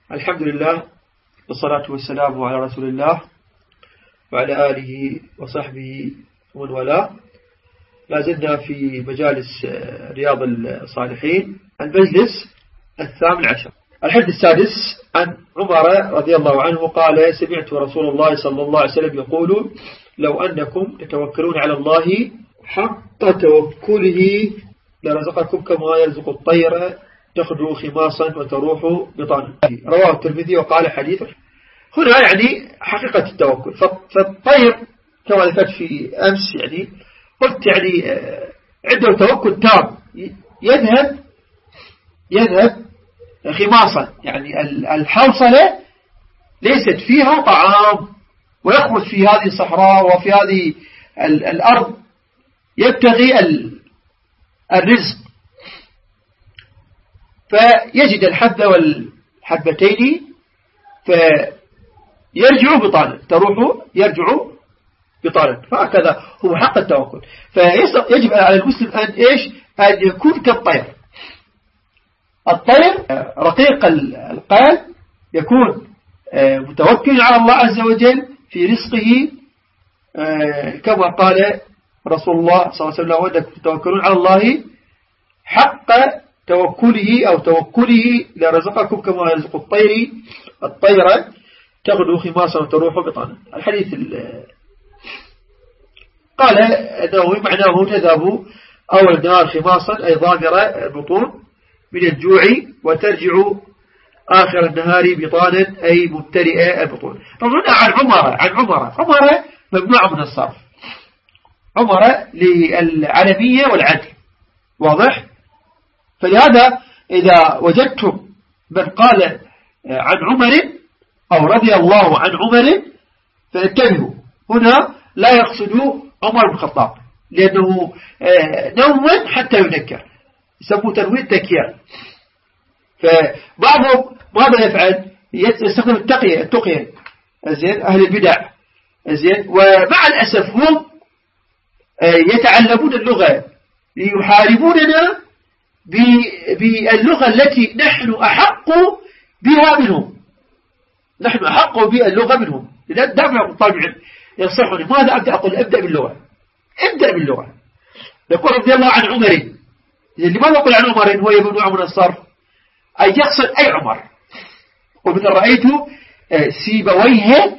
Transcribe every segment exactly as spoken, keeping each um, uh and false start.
الحمد لله والصلاة والسلام على رسول الله وعلى آله وصحبه ومن والاه. لا زلنا في مجالس رياض الصالحين، المجلس الثامن عشر. الحديث السادس عن عمر رضي الله عنه قال: سمعت رسول الله صلى الله عليه وسلم يقول: لو أنكم تتوكلون على الله حق توكله لرزقكم كما يرزق الطير تخرج خماصا وتروح بطانا. رواه الترمذي وقال حديث. هنا يعني حقيقة التوكل. فالطير كما ذكرت في أمس يعني قلت يعني عنده توكل تام، يذهب يذهب خماصا، يعني الحوصلة ليست فيها طعام، ويخرج في هذه الصحراء وفي هذه الأرض يبتغي الرزق، فيجد الحبة والحبتين فيرجع بطانا، تروح يرجع بطانا. فهكذا هو حق التوكل. فيجب على المسلم أن إيش أن يكون كالطير. الطير رقيق القال يكون متوكل على الله عز وجل في رزقه، كما قال رسول الله صلى الله عليه وسلم: وأنكم تتوكلون على الله حق توكله أو توكله لرزقكم كما يرزق الطير الطيرة تغدو خماصا وتروح بطانا. الحديث قال أنه معناه تذهب أول النهار خماصا أي ضامر البطون من الجوع، وترجع آخر النهار بطانا أي ممتلئة البطون. طبعا عن عمر عن عمر عمر ممنوع من الصرف، عمر للعلمية والعدل، واضح؟ فلهذا إذا وجدتم من قال عن عمر أو رضي الله عن عمر فانتبهوا، هنا لا يقصد عمر بن الخطاب، لأنه نوما حتى ينكر، يسموه تنوين تكيير. فبعضهم ماذا يفعل؟ يستخدم التقية التقية زين أهل البدع زين، ومع الأسف هم يتعلمون اللغة ليحاربوننا باللغة التي نحن أحق بها منهم، نحن أحق باللغة منهم. دعنا طالب ينصحني ماذا أبدأ؟ أقول أبدأ باللغة، ابدأ باللغة. يقول رضي الله عن عمر، لماذا يقول عن عمر هو يمنع من الصرف؟ أي يقصد أي عمر. ومثل رأيت سيبويه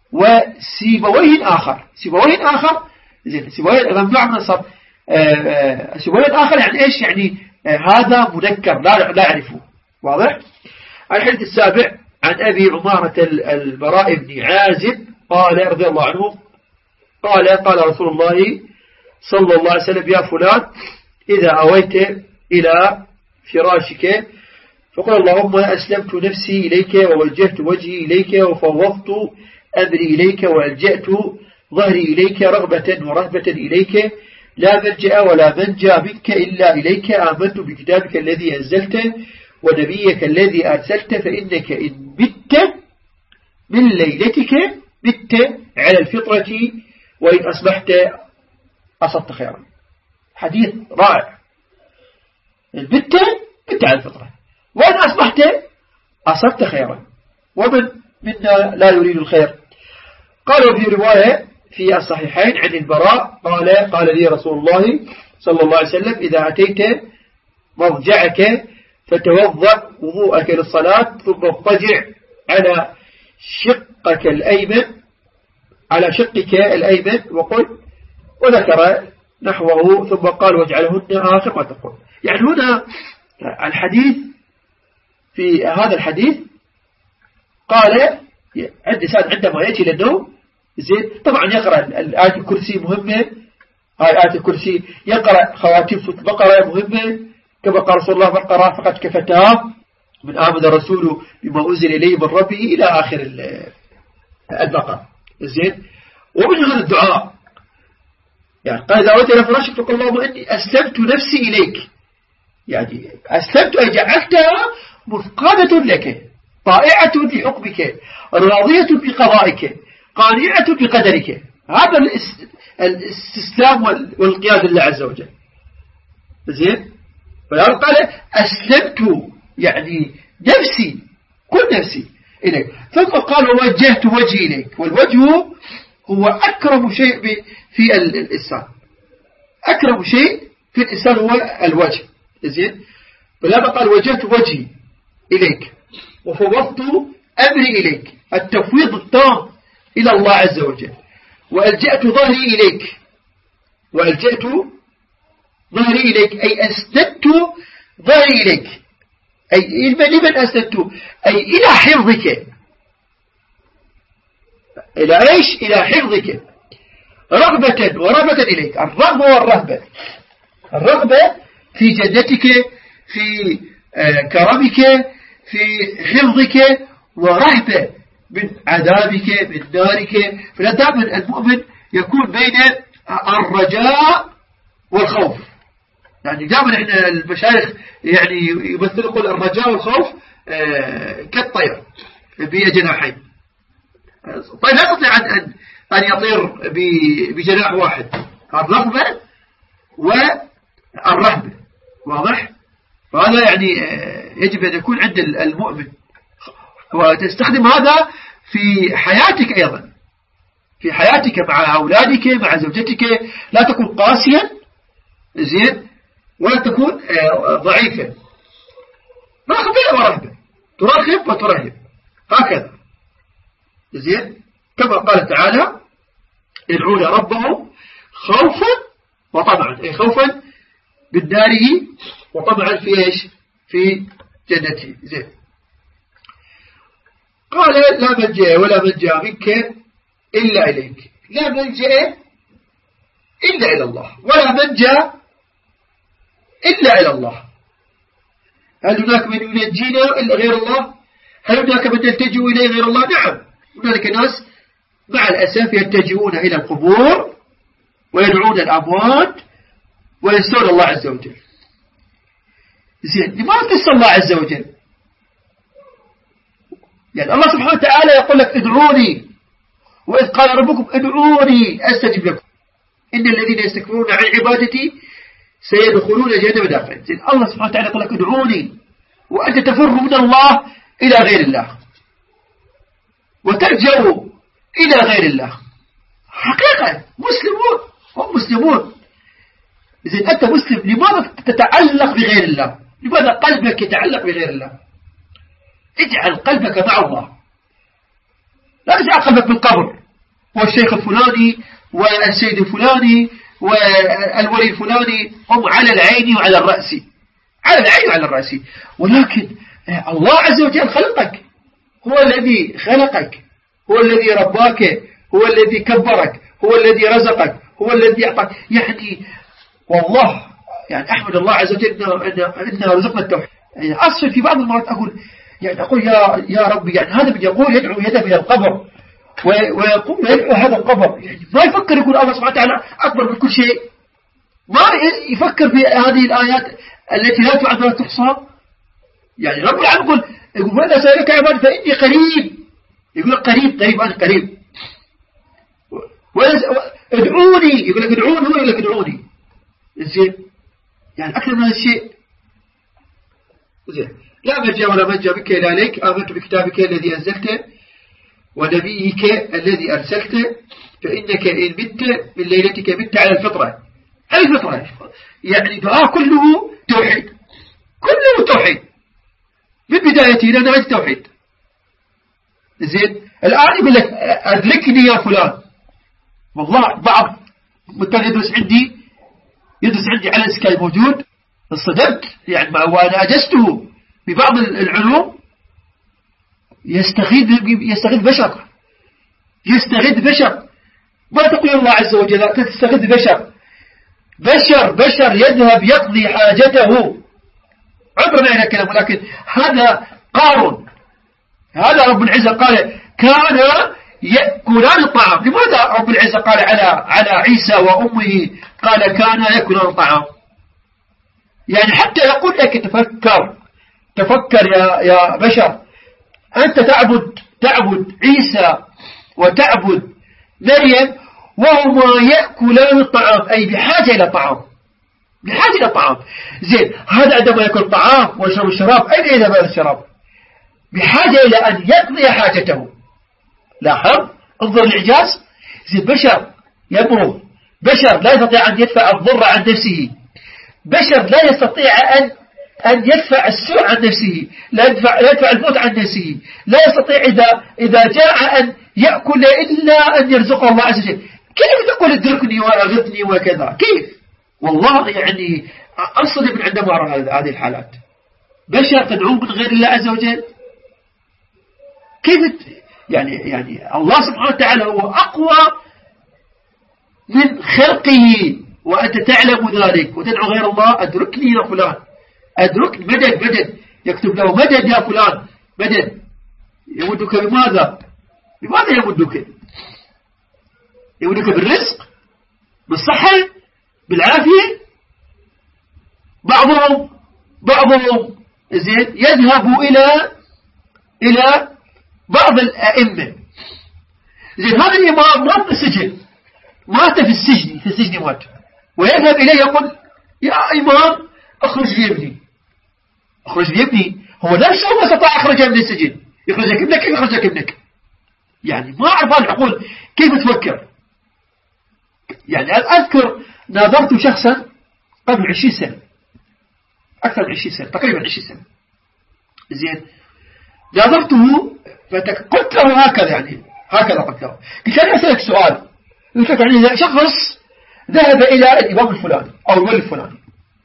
وسيبويه آخر، سيبويه آخر زين، سيبويه ممنوع من الصرف. سيبويه آخر يعني إيش؟ يعني هذا منكر لا لا أعرفه، واضح؟ الحديث السابع عن أبي عمارة البراء بن عازب قال رضي الله عنه قال: قال رسول الله صلى الله عليه وسلم: يا فلان إذا أويت إلى فراشك فقل اللهم أسلمت نفسي إليك ووجهت وجهي إليك وفوضت أمري إليك وألجأت ظهري إليك رغبة ورهبة إليك، لا ملجأ ولا منجا منك إلا إليك، آمنت بكتابك الذي أنزلته ونبيك الذي أرسلته، فإنك إن بت من ليلتك بت على الفطرة وإن أصبحت أصبت خيرا. حديث رائع. بت بت على الفطرة، وإن أصبحت أصبت خيرا، ومن منا لا يريد الخير. قالوا في رواية في الصحيحين عن البراء قال: قال لي رسول الله صلى الله عليه وسلم: إذا أتيت مضجعك فتوضأ وضوءك للصلاة ثم اضطجع على شقك الأيمن على شقك الأيمن وقل، وذكر نحوه ثم قال: واجعلهن آخر ما تقول. يعني هنا الحديث في هذا الحديث قال عند ساد عندما يأتي للنوم زين، طبعا يقرأ الآية الكرسي مهمة، هاي آية الكرسي، يقرأ خواتيم سورة البقرة مهمة، كما قال رسول الله: فقرأ فقد كفتاه من آمن الرسول بما أنزل إليه من ربه إلى آخر البقرة زين. ومن هذا الدعاء يعني قال: إذا أويت إلى فراشك فقل اللهم إني أسلمت نفسي إليك، يعني أسلمت أي جعلتها مثقادة لك، طائعة لحكمك، راضية بقضائك، قانعة بقدرك. هذا الاستسلام والانقياد لله عز وجل زين. فلذلك قال: أسلمت يعني نفسي كل نفسي إليك. ثم قال ووجهت وجهي إليك، والوجه هو أكرم شيء في الإنسان، أكرم شيء في الإنسان هو الوجه. زين، فلما قال وجهت وجهي إليك وفوضت أمري إليك، التفويض التام إلى الله عز وجل. وألجأت ظهري إليك، وألجأت ظهري إليك أي أسندت ظهري إليك، أي لمن أسندت؟ أي إلى حفظك، إلى إيش؟ إلى حفظك، رغبة ورهبة إليك. الرغبة والرهبة، الرغبة في جنتك، في كرمك، في حفظك، ورهبة من عذابك، من نارك. فلا دائما المؤمن يكون بين الرجاء والخوف. يعني دائما احنا المشايخ يعني يمثلوا يقول الرجاء والخوف كالطير بجناحين. طيب لا يستطيع أن أن يطير بجناح واحد، الرغبة والرهبة، واضح؟ فهذا يعني يجب أن يكون عند المؤمن، وتستخدم هذا في حياتك أيضا، في حياتك مع أولادك، مع زوجتك. لا تكون قاسيا، زين، ولا تكون ضعيفا. رغبة ورهبة، ترغب وترهب، هكذا. زين، كما قال تعالى يدعون ربهم خوفا وطمعا، أي خوفا من ناره وطمعا في إيش؟ في جنته. زين، قال لا ملجأ ولا منجا منك إلا إليك، لا ملجأ إلا إلى الله، ولا منجا إلا إلى الله. هل هناك من ينجينا إلا غير الله؟ هل هناك من يلتجئ إليه غير الله؟ نعم، هناك ناس مع الأسف يتجهون إلى القبور ويدعون الأموات وينسون الله عز وجل. زين، لماذا تنسى الله عز وجل؟ يعني الله سبحانه وتعالى يقول لك ادعوني، وإذ قال ربكم ادعوني أستجب لكم إن الذين يستكبرون عن عبادتي سيدخلون جهنم داخلين. الله سبحانه وتعالى يقول لك ادعوني، وأنت تفر من الله إلى غير الله وتلجأ إلى غير الله. حقيقة مسلمون، هم مسلمون. إذا أنت مسلم لماذا تتعلق بغير الله؟ لماذا قلبك يتعلق بغير الله؟ اجعل قلبك مع الله، لا تجعل قلبك بالقبر والشيخ الفلاني والسيد الفلاني والولي الفلاني. هم على العين وعلى الرأس، على العين وعلى الرأس. ولكن الله عز وجل خلقك، هو الذي خلقك، هو الذي رباك، هو الذي كبرك، هو الذي رزقك، هو الذي أعطاك. يعني والله يعني أحمد الله عز وجل إنه رزقنا التوحيد. يعني أصل في بعض المرات أقول يعني أقول يا يا ربي، يعني هذا من يقول يدعو يده إلى القبر ويقوم يدعو هذا القبر، يعني ما يفكر يقول الله سبحانه وتعالى أكبر من كل شيء، ما يفكر في هذه الآيات التي لا تعد ولا تحصى. يعني رب العالمين يقول يقول ماذا سألك عبادي فإني قريب، يقول قريب، قريب أنا قريب. ادعوني، يقول لك ادعوني، هو يقول لك ادعوني. زين، يعني أكثر من هذا الشيء. زين، لا ملجأ ولا منجا بك إلا إليك، آمنت بكتابك الذي أنزلته ونبيك الذي أرسلته، فإنك إن مت من ليلتك مت على الفطرة. أي فطرة؟ يعني دعاء كله توحيد، كله توحيد من بدايته إلى نهاية التوحيد. زين، الآن يقول لك أدركني يا فلان. والله بعض مثلا يدرس عندي يدرس عندي على السكاي موجود، انصدمت يعني وأنا أجزته ببعض العلوم، يستغيث يستغيث بشر، يستغيث بشر. ما تقول الله عز وجل، تستغيث بشر، بشر بشر يذهب يقضي حاجته. عبرنا إلى كلام، ولكن هذا قارن، هذا رب العزة قال كان يأكلان الطعام. لماذا رب العزة قال على على عيسى وأمه قال كان يأكلان الطعام؟ يعني حتى يقول لك تفكر تفكر يا يا بشر، أنت تعبد تعبد عيسى وتعبد مريم وهما يأكلان الطعام، أي بحاجة إلى طعام، بحاجة إلى طعام. زين، هذا عندما يأكل طعام ويشرب الشراب، أين يذهب هذا الشراب؟ بحاجة إلى أن يقضي حاجته. لاحظ، انظر الإعجاز. بشر يمرض، بشر لا يستطيع أن يدفع الضر عن نفسه، بشر لا يستطيع أن أن يدفع السوء عن نفسه، لا يدفع, لا يدفع الموت عن نفسه، لا يستطيع إذا, إذا جاع أن يأكل إلا أن يرزقه الله عز وجل. كيف تقول ادركني وأغثني وكذا؟ كيف؟ والله يعني أنصدم عندما أرى هذه الحالات. بشر تدعوه من غير الله عز وجل. كيف يعني يعني الله سبحانه وتعالى هو أقوى من خلقه، وأنت تعلم ذلك وتدعو غير الله. أدركني يا فلان، أدرك، مدد مدد، يكتب له مدد يا فلان، مدد. يمدك بماذا؟ بماذا يمدك؟ يمدك بالرزق، بالصحة، بالعافية. بعضهم بعضهم زين يذهب إلى إلى بعض الأئمة. زين هذا الإمام مات في السجن، مات في السجن في السجن مات، ويذهب إليه يقول يا إمام أخرج لي ابني، أخرج لي ابني. هو نفسه ما استطاع أخرجه من السجن، يخرجك ابنك، كيف يخرجك ابنك؟ يعني ما أعرف العقول كيف تفكر. يعني أذكر ناظرت شخصا قبل عشرين سنة، أكثر من عشرين سنة، تقريبا عشرين سنة. زين ناظرته فقلت له هكذا، يعني هكذا قلت له، قلت له أسألك سؤال. قلت له يعني إذا شخص ذهب إلى الإمام الفلاني أو الولي الفلاني،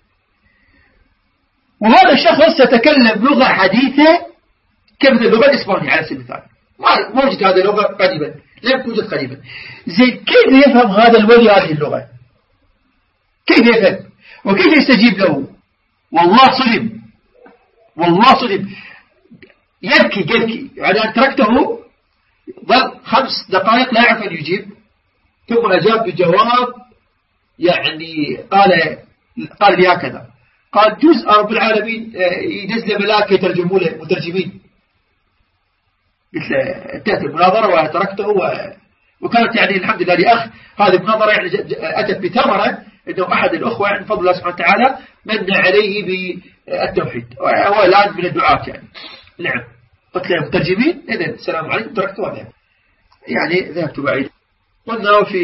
وهذا الشخص يتكلم لغة حديثة كمثل اللغة الإسبانية على سبيل المثال، ما موجود هذه اللغة قديما، لم توجد قديما. زين كيف يفهم هذا الولي هذه اللغة؟ كيف يفهم وكيف يستجيب له؟ والله صدم، والله صدم، يبكي يبكي. يعني أن تركته ظل خمس دقائق لا يعرف أن يجيب، ثم أجاب بجواب يعني قال قال لي هكذا، قال جزء رب العالمين ينزل ملاك يترجموا له مترجمين. قلت له انتهت المناظرة وتركته، وكانت يعني الحمد لله لأخ هذه المناظرة يعني أتت بثمرة، إنه أحد الأخوة يعني بفضل الله سبحانه وتعالى من عليه بالتوحيد، وهو الآن من الدعاة يعني. نعم، قلت له مترجمين، إذن السلام عليكم، تركته هذا يعني ذهبت بعيد. قلنا في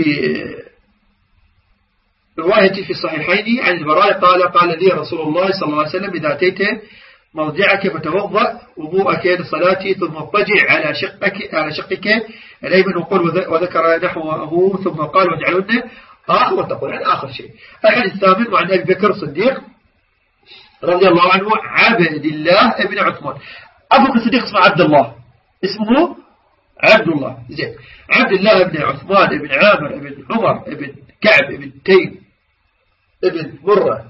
روايتي في الصحيحين عن البراء قال قال لي رسول الله صلى الله عليه وسلم إذا أتيت مرجعك فتوضأ وضوءك لصلاتي ثم اضطجع على شقك على شقك الأيمن وقل وذكر نحوه ثم قال واجعلن آخر وتقول عن آخر شيء. الحديث الثامن وعن أبي بكر الصديق رضي الله عنه عبد الله ابن عثمان. أبو بكر الصديق اسمه عبد الله، اسمه عبد الله. زين عبد الله ابن عثمان ابن عامر ابن عمر ابن كعب ابن تيم ابن مرة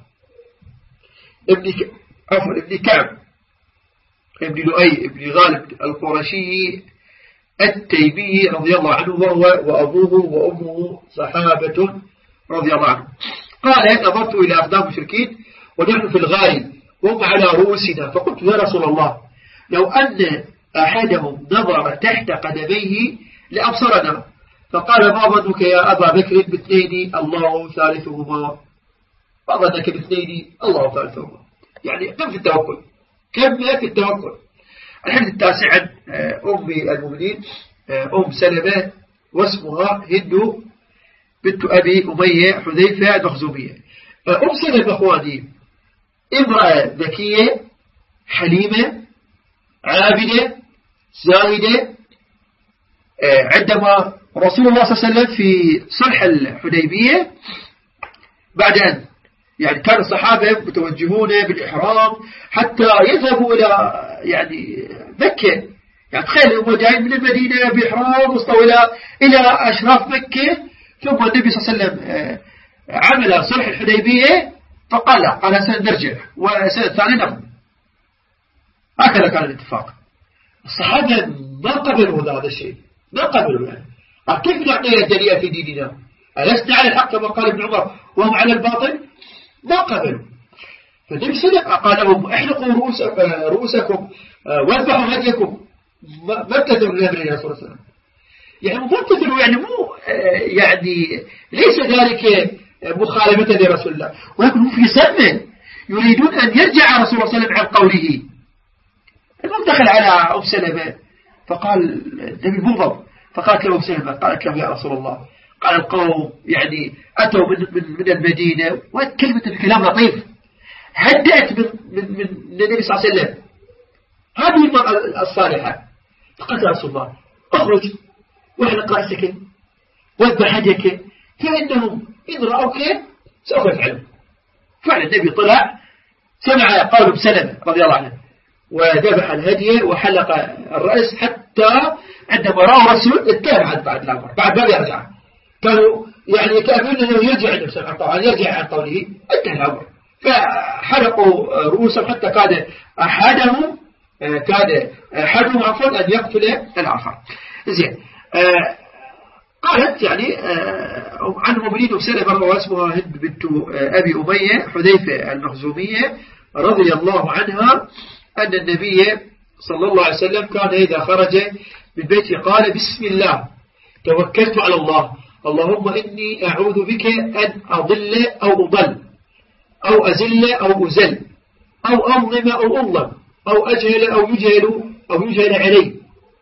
ابن ك... عفوا ابن كعب ابن لؤي ابن غالب القرشي التيمي رضي الله عنه، وهو وأبوه وأمه صحابة رضي الله عنه. قال نظرت إلى أقدام المشركين ونحن في الغار وهم على رؤوسنا، فقلت يا رسول الله لو أن أحدهم نظر تحت قدميه لأبصرنا. فقال ما ظنك يا أبا بكر باثنين الله ثالثهما، ما ظنك باثنين الله ثالثهما. يعني كم في التوكل، كم في التوكل. الحديث التاسع عن أم المؤمنين أم سلمة واسمها هند بنت أبي أمية حذيفة المخزومية. أم سلمة أخواني امرأة ذكية حليمة عابدة زاهدة. عندما رسول الله صلى الله عليه وسلم في صلح الحديبية بعد أن يعني كان الصحابة متوجهون بالإحرام حتى يذهبوا إلى يعني مكة، يعني تخيل هم جايين من المدينة بإحرام وصلوا إلى إلى أشراف مكة، ثم النبي صلى الله عليه وسلم عمل صلح الحديبية فقال لا، قال سنرجع والسنة الثانية نقوم. هكذا كان الاتفاق. الصحابة ما قبلوا هذا الشيء، ما قبلوا يعني. كيف نعطي الدليل في ديننا؟ ألسنا على الحق كما قال ابن عمر وهم على الباطل؟ ما قبلوا. فالنبي صلى الله عليه وسلم قال لهم احلقوا رؤوس رؤوسكم واذبحوا هديكم، ما امتثلوا لأمر الله صلى الله عليه وسلم. يعني مو امتثلوا، يعني مو يعني ليس ذلك مخالفة لرسول الله، ولكن هم في سمه يريدون أن يرجع رسول الله صلى الله عليه وسلم عن قوله. المهم دخل على أم سلمة فقال النبي مغضب، فقالت له أم سلمة قالت له يا رسول الله، قال القوم يعني أتوا من, من, من المدينة وكلمة الكلام لطيف هدأت من, من, من النبي صلى الله عليه وسلم هذه المرأة الصالحة. فقالت يا رسول الله اخرج واحلق رأسك واذبح يدك فإنهم إن رأوك سوف يفعلون. فعلا النبي طلع سمع قول ام سلمة رضي الله عنه وذبح الهدي وحلق الرأس، حتى عندما رأوا رسول اتهم بعد الأمر بعد ما يرجع، كانوا يعني يتأملون أنه يرجع النبي صلى الله عليه وسلم يرجع عن قوله، انتهى الأمر فحلقوا رؤوسهم حتى كاد أحدهم كاد أحدهم عفوا أن يقتل الآخر. زين قالت يعني عن المؤمنين ام سلمة واسمها هند بنت أبي أمية حذيفة المخزومية رضي الله عنها أن النبي صلى الله عليه وسلم كان إذا خرج من بيته قال بسم الله توكلت على الله اللهم إني أعوذ بك أن أضل أو أضل أو أزل أو أزل أو أظلم أو أظلم أو أجهل أو يجهل أو يجهل علي.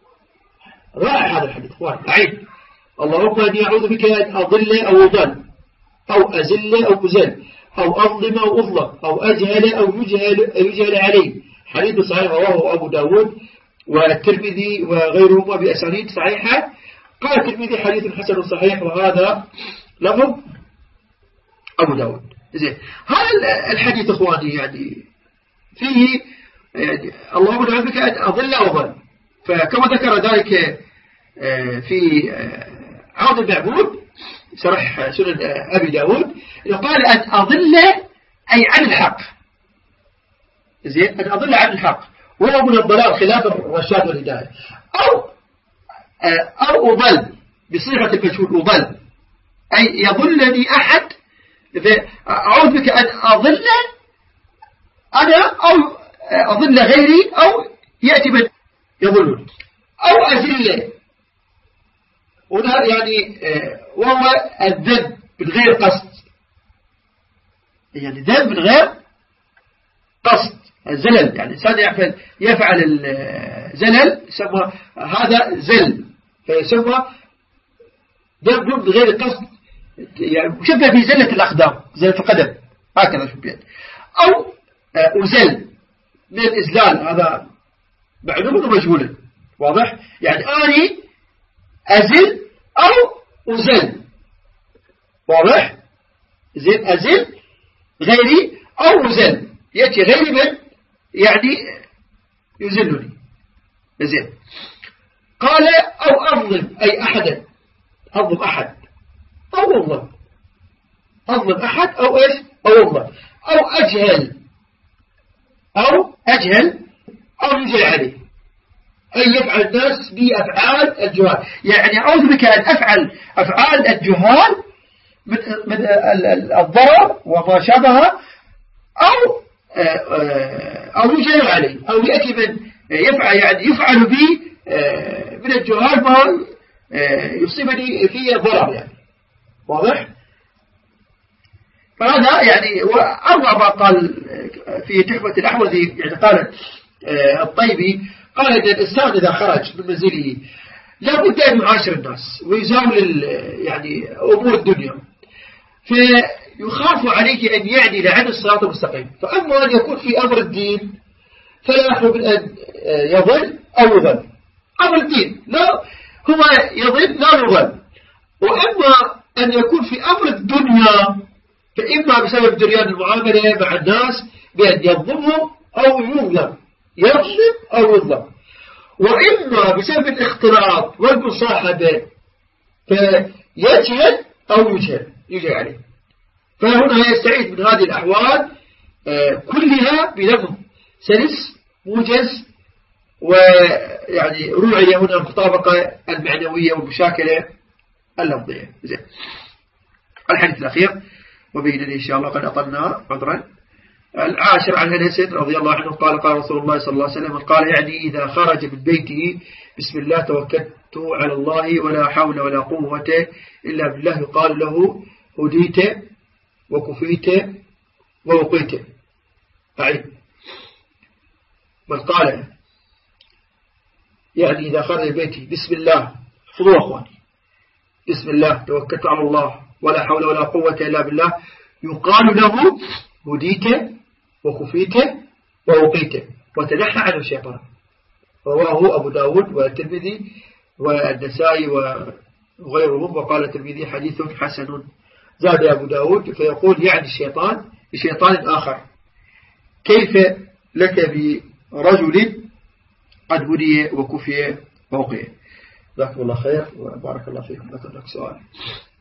رائع هذا الحديث اخوان. أعيد اللهم إني أعوذ بك أن أضل أو أضل أو أزل أو أزل أو أظلم أو أظلم أو أجهل أو يجهل, أو يجهل علي. حديث صحيح رواه أبو داود والترمذي وغيرهما بأسانيد صحيحة. قال الترمذي حديث حسن صحيح وهذا لفظ أبو داود. زين هذا الحديث إخواني يعني فيه يعني اللهم نعوذ بك أن أضل أو أضل، فكما ذكر ذلك في عون المعبود شرح سنن أبي داود قال أن أضل أي عن الحق. زين أن أضل عن الحق وهو من الضلال خلاف الرشاد والهداية، أو أو أضل بصيغة المجهول أضل أي يضلني أحد، أعوذ بك أن أضل أنا أو أضل غيري أو يأتي من يضلني أو أزل. هنا يعني وهو الذنب من غير قصد، يعني ذنب من غير قصد الزلل، يعني الإنسان يفعل, يفعل الزلل يسمى هذا زل فيسمى ذنب من غير قصد، يعني مشبه بزلة الأقدام زلة القدم هكذا شبه، أو أزل من الإزلال هذا معلوم ومجهول واضح، يعني أني أزل أو أزل واضح. زين أزل غيري أو أزل يأتي غيري من يعني يزلني. زين قال أو أظلم أي أحدا، أظلم أحد أو أظلم أظلم أحد أو إيش أو أظلم أو أجهل أو أجهل أو يجهل عليه أي يفعل الناس بأفعال الجهال، يعني أعوذ بك أن أفعل أفعال الجهال من من الضرر وما شابه أو أو يجهل عليه أو يأتي من يفعل يعني يفعل بي من الجهال ما يصيبني فيه ضرر يعني واضح. فهذا يعني وأروع ما قال في تحفة الأحوذي يعني قال الطيبي قال إن الإنسان إذا خرج من منزله لابد أن يعاشر الناس ويزاول يعني أمور الدنيا، فيخاف عليه أن يعدل عن الصراط المستقيم، فأما أن يكون في أمر الدين فلا يخلو من أن يضل أو يضل. أمر الدين لا هو يضل لا يضل، وأما أن يكون في أمر الدنيا فإما بسبب جريان المعاملة مع الناس بأن يظلمهم أو يظلم يظلم أو يظلم، وإما بسبب الاختلاط والمصاحبة فيجهل أو يجهل يجهل عليه. فهنا يستعيد من هذه الأحوال كلها بلفظ سلس موجز، ويعني روعية هنا المطابقة المعنوية والمشاكلة اللفظية. زين الحديث الأخير وبيننا إن شاء الله قد أطلنا عذرا. العاشر عن أنس رضي الله عنه قال قال رسول الله صلى الله عليه وسلم قال يعني إذا خرج من بيته بسم الله توكلت على الله ولا حول ولا قوة إلا بالله يقال له هديت وكفيت ووقيت. أعيد من قال يعني إذا خرج بيتي بسم الله، احفظوا أخواني، بسم الله توكلت على الله ولا حول ولا قوة إلا بالله، يقال له هديت وكفيت ووقيت وتنحى عنه الشيطان. رواه أبو داود والترمذي والنسائي وغيرهم، وقال الترمذي حديث حسن. زاد أبو داود فيقول يعني الشيطان بشيطان آخر. كيف لك برجل قد هدي وكفي ووقي؟ جزاكم الله خير وبارك الله فيكم. لك سؤال.